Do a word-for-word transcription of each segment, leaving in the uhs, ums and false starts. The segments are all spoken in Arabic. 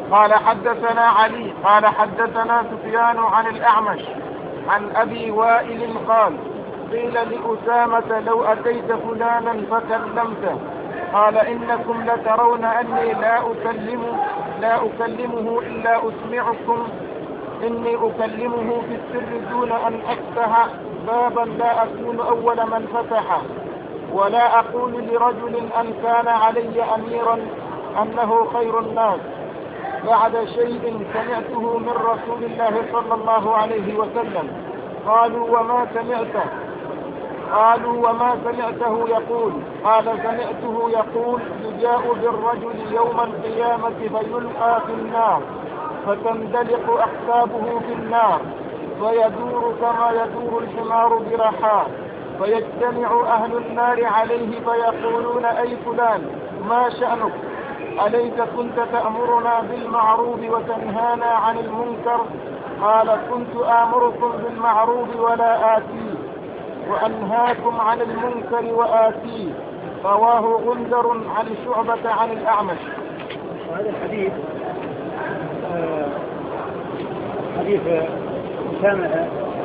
قال حدثنا علي قال حدثنا سفيان عن الأعمش عن أبي وائل قال قيل لأسامة لو أتيت فلانا فكلمته قال إنكم لترون أني لا أكلم لا أكلمه إلا أسمعكم إني أكلمه في السر دون أن أفتح بابا لا أكون أول من فتحه ولا أقول لرجل أن كان علي أميرا أنه خير الناس بعد شيء سمعته من رسول الله صلى الله عليه وسلم. قالوا وما سمعته قالوا وما سمعته يقول قال سمعته يقول يجاء بالرجل يوم القيامة فيلقى في النار فتندلق أقتابه في النار ويدور كما يدور الحمار برحاه فيجتمع أهل النار عليه فيقولون أي فلان ما شأنك أليس كنت تأمرنا بالمعروف وتنهانا عن المنكر قال كنت آمركم بالمعروف ولا آتيه وأنهاكم عن المنكر وآتيه. رواه غندر عن شعبة عن الأعمش. وهذا الحديث آه حديث أسامة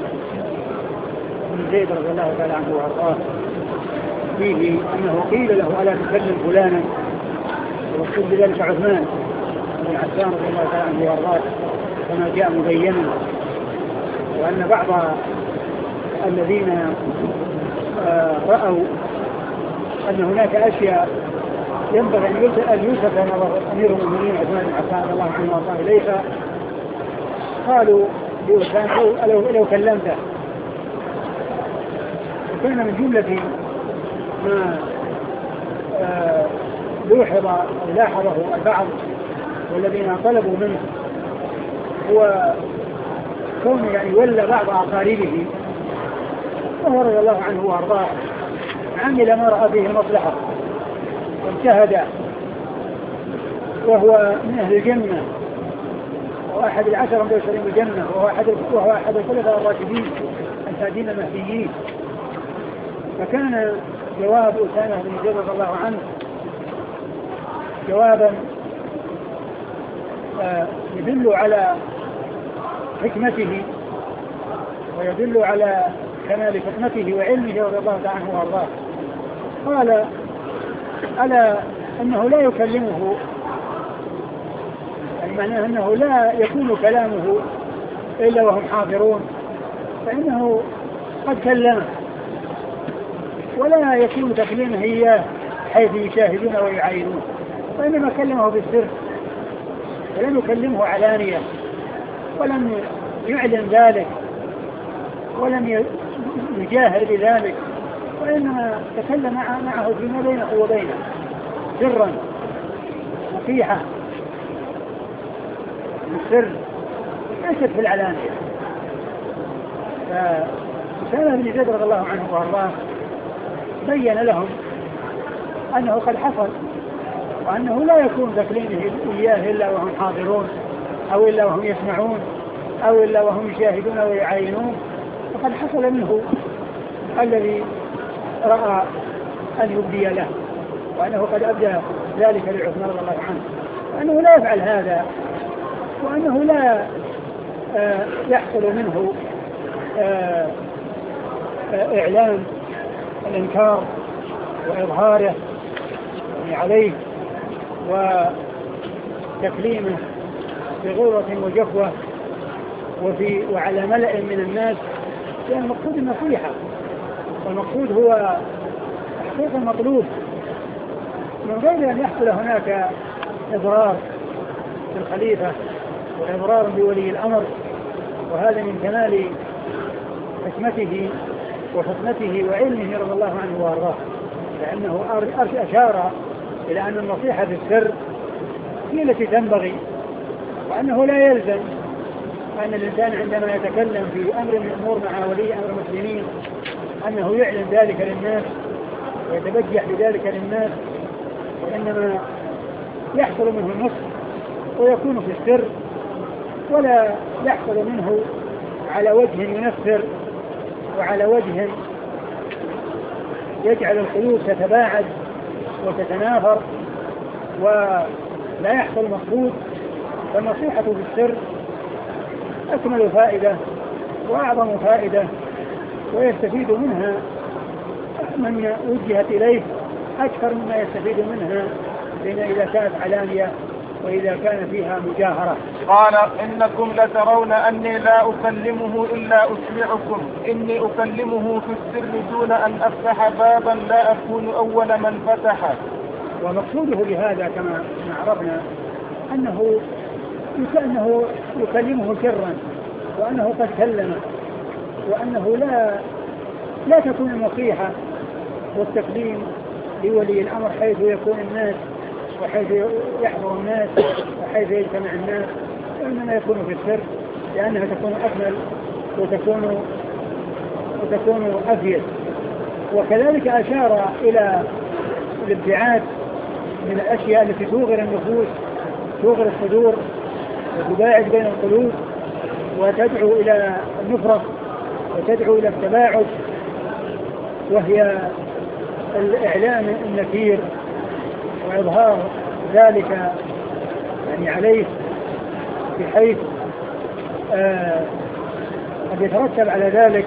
بن زيد رضي الله تعالى عنه وارضاه فيه أنه قيل له ألا تكلم فلانا وقيل بذلك عثمان بن عفان رضي الله تعالى عنه وارضاه كما جاء مبينا وأن بعض الذين آه رأوا أن هناك أشياء ينبغي أن يلفت نظر أمير المؤمنين عثمان بن عفان رضي الله عنه وارضاه إليها قالوا لأسامة لو, لو كلمته. وكان من جملة ما آه لوحظ لاحظه البعض والذين طلبوا منه هو كونه يعني ولى بعض أقاربه وهو رضي الله عنه وارضاه عمل ما رأى به المصلحة واجتهد وهو من أهل الجنة وأحد العشر المبشرين بالجنة وهو أحد وهو أحد الخلفاء الراشدين الهادين المهديين. فكان جواب أسامة بن زيد رضي الله عنه جوابا آه يدل على حكمته ويدل على كمال حكمته وعلمه رضي الله عنه وارضاه. قال ألا أنه لا يكلمه يعني معناه أنه لا يكون كلامه إلا وهم حاضرون فإنه قد كلمه ولا يكون تكليمه إياه حيث يشاهدون ويعاينون وإنما كلمه بالسر ولم يكلمه علانية ولم يعلن ذلك ولم يجاهر بذلك وإنما تكلم معه فيما بينه وبينه سرا نصيحة بالسر ليست في العلانية. فأسامة بن زيد رضي الله عنه وارضاه بين لهم أنه قد حصل وأنه لا يكون تكليمه إياه إلا وهم حاضرون أو إلا وهم يسمعون أو إلا وهم يشاهدون ويعاينون وقد حصل منه الذي رأى أن يبدي له وأنه قد أبدى ذلك لعثمان رضي الله عنه وأنه لا يفعل هذا وأنه لا آه يحصل منه آه آه إعلان الإنكار وإظهاره عليه وتكليمه بغيرة وجفوة وفي وعلى ملأ من الناس لأن المقصود النصيحة والمقصود هو تحقيق المطلوب من غير أن يحصل هناك إضرار بالخليفة وإضرار بولي الأمر وهذا من كمال حكمته وحكمته وعلمه رضي الله عنه وارضاه لأنه أشار إلى أن النصيحة بالسر هي التي تنبغي وأنه لا يلزم أن الإنسان عندما يتكلم في أمر من الأمور مع ولي أمر المسلمين أنه يعلن ذلك للناس ويتبجح بذلك للناس وإنما يحصل منه النصح ويكون في السر ولا يحصل منه على وجه ينفر وعلى وجه يجعل القلوب تتباعد وتتنافر ولا يحصل مقصود فالنصيحة في السر أكمل فائدة وأعظم فائدة، ويستفيد منها من وجهت إليه أكثر مما يستفيد منها إذا كانت علانية وإذا كان فيها مجاهرة. قال إنكم لترون أني لا أكلمه إلا أسمعكم، إني أكلمه في السر دون أن أفتح بابا لا أكون أول من فتحه. ومقصوده بهذا كما عرفنا أنه أنه يكلمه سرا، وأنه قد كلمه، وأنه لا لا تكون النصيحة والتقديم لولي الأمر حيث يكون الناس وحيث يحضر الناس وحيث يجتمع الناس، وإنما يكون في السر، لأنها تكون أكمل وتكون وتكون أفيد. وكذلك أشار إلى الابتعاد من الأشياء التي توغر النفوس، توغر الصدور وتباعد بين القلوب وتدعو إلى النفرة وتدعو إلى التباعد، وهي الإعلام النكير وإظهار ذلك يعني عليه، بحيث آه قد يترتب على ذلك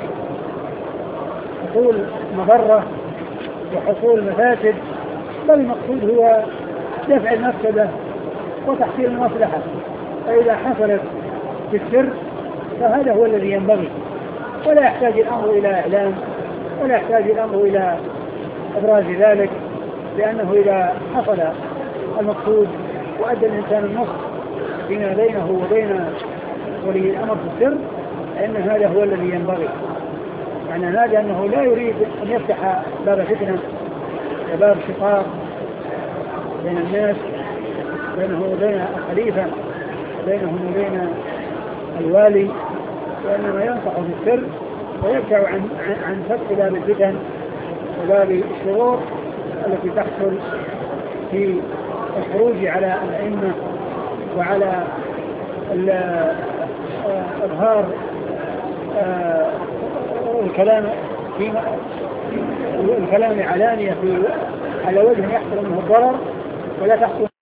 حصول مضرة وحصول مفاسد، بل المقصود هو دفع المفسدة وتحصيل المصلحة. فإذا حصلت في السر فهذا هو الذي ينبغي، ولا يحتاج الأمر إلى إعلام، ولا يحتاج الأمر إلى إبراز ذلك، لأنه إذا حصل المقصود وأدى الإنسان النص فيما بينه وبين ولي الأمر في السر، فإن هذا هو الذي ينبغي. معنى هذا أنه لا يريد أن يفتح باب فتنة وباب شقاق بين الناس، بينه وبين الخليفة، بينهم وبين الوالي، وإنما ينصح في السر ويبتع عن عن فتح باب الفتن وباب الشرور التي تحصل في الخروج على الأئمة وعلى إظهار الكلام في الكلام علانية في على وجه يحصل منه الضرر ولا تحصل